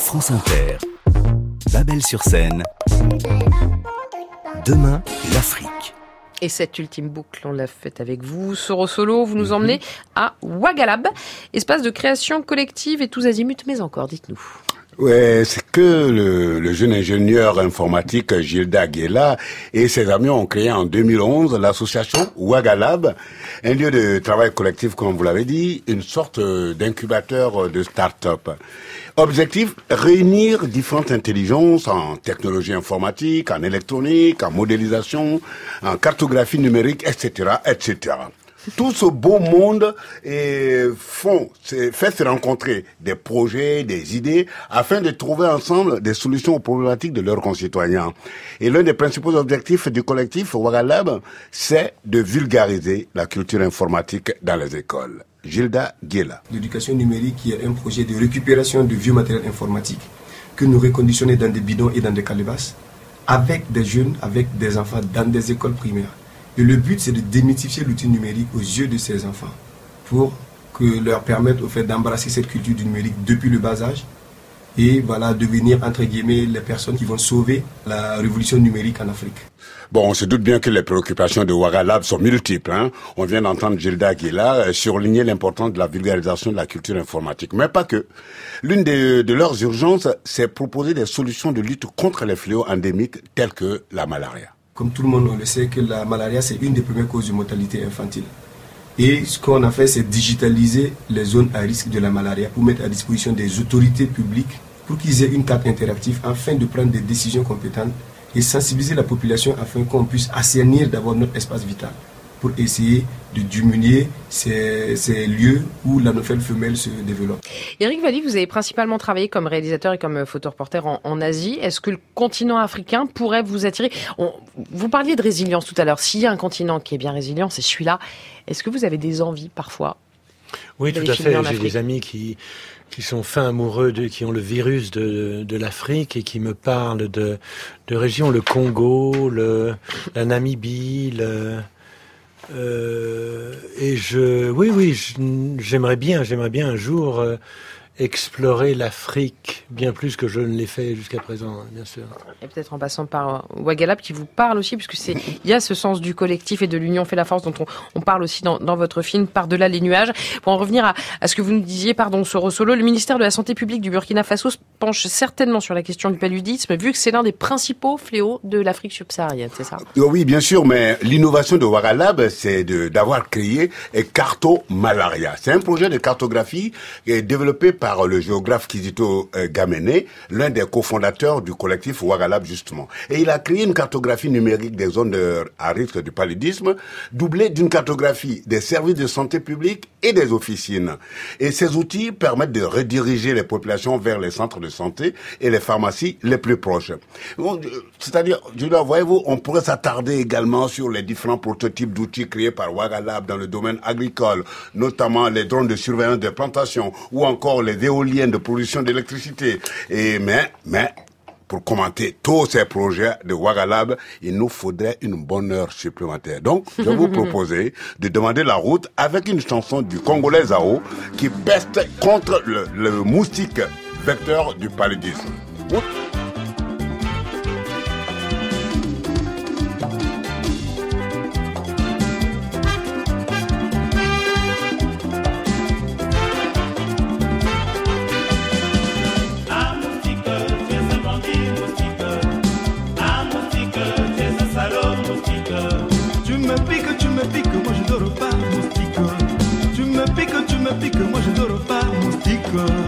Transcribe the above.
France Inter. Babel-sur-Seine. Demain, l'Afrique. Et cette ultime boucle, on l'a faite avec vous. Soro Solo, vous nous emmenez à Ouagalab, espace de création collective et tous azimuts, mais encore, dites-nous. Ouais, c'est que le jeune ingénieur informatique Gilda Guela et ses amis ont créé en 2011 l'association Ouagalab, un lieu de travail collectif, comme vous l'avez dit, une sorte d'incubateur de start-up. Objectif, réunir différentes intelligences en technologie informatique, en électronique, en modélisation, en cartographie numérique, etc., etc. Tout ce beau monde fait se rencontrer des projets, des idées, afin de trouver ensemble des solutions aux problématiques de leurs concitoyens. Et l'un des principaux objectifs du collectif Ouagalab, c'est de vulgariser la culture informatique dans les écoles. Gilda Guela. L'éducation numérique qui est un projet de récupération de vieux matériel informatique que nous reconditionnons dans des bidons et dans des calebasses avec des jeunes, avec des enfants dans des écoles primaires. Et le but, c'est de démythifier l'outil numérique aux yeux de ces enfants pour que leur permettre au fait d'embrasser cette culture du numérique depuis le bas âge et voilà, devenir, entre guillemets, les personnes qui vont sauver la révolution numérique en Afrique. Bon, on se doute bien que les préoccupations de Ouagalab sont multiples. On vient d'entendre Gilda Guela surligner l'importance de la vulgarisation de la culture informatique. Mais pas que. L'une de leurs urgences, c'est proposer des solutions de lutte contre les fléaux endémiques tels que la malaria. Comme tout le monde on le sait que la malaria, c'est une des premières causes de mortalité infantile. Et ce qu'on a fait, c'est digitaliser les zones à risque de la malaria pour mettre à disposition des autorités publiques pour qu'ils aient une carte interactive afin de prendre des décisions compétentes et sensibiliser la population afin qu'on puisse assainir d'abord notre espace vital pour essayer de diminuer ces lieux où la nouvelle femelle se développe. Eric Valli, vous avez principalement travaillé comme réalisateur et comme photoreporter en Asie. Est-ce que le continent africain pourrait vous attirer ? Vous parliez de résilience tout à l'heure. S'il y a un continent qui est bien résilient, c'est celui-là. Est-ce que vous avez des envies parfois ? Oui, tout à fait. J'ai des amis qui sont fins amoureux, qui ont le virus de l'Afrique et qui me parlent de régions, le Congo, la Namibie, j'aimerais bien un jour explorer l'Afrique bien plus que je ne l'ai fait jusqu'à présent, bien sûr. Et peut-être en passant par Ouagalab qui vous parle aussi, puisque il y a ce sens du collectif et de l'union fait la force dont on parle aussi dans votre film Par-delà les nuages. Pour en revenir à ce que vous nous disiez, Soro Solo, le ministère de la Santé publique du Burkina Faso se penche certainement sur la question du paludisme, vu que c'est l'un des principaux fléaux de l'Afrique subsaharienne, c'est ça ? Oui, bien sûr, mais l'innovation de Ouagalab, c'est d'avoir créé Cartomalaria. C'est un projet de cartographie développé par le géographe Kizito Gamene, l'un des cofondateurs du collectif Ouagalab justement. Et il a créé une cartographie numérique des zones à risque du paludisme, doublée d'une cartographie des services de santé publique et des officines. Et ces outils permettent de rediriger les populations vers les centres de santé et les pharmacies les plus proches. C'est-à-dire, voyez-vous, on pourrait s'attarder également sur les différents prototypes d'outils créés par Ouagalab dans le domaine agricole, notamment les drones de surveillance des plantations ou encore les éoliennes de production d'électricité. Mais pour commenter tous ces projets de Ouagalab, il nous faudrait une bonne heure supplémentaire. Donc, je vais vous proposer de demander la route avec une chanson du Congolais Zao qui peste contre le moustique vecteur du paludisme. Moi je dors pas, moustique. Tu me piques, moi je dors pas, moustique.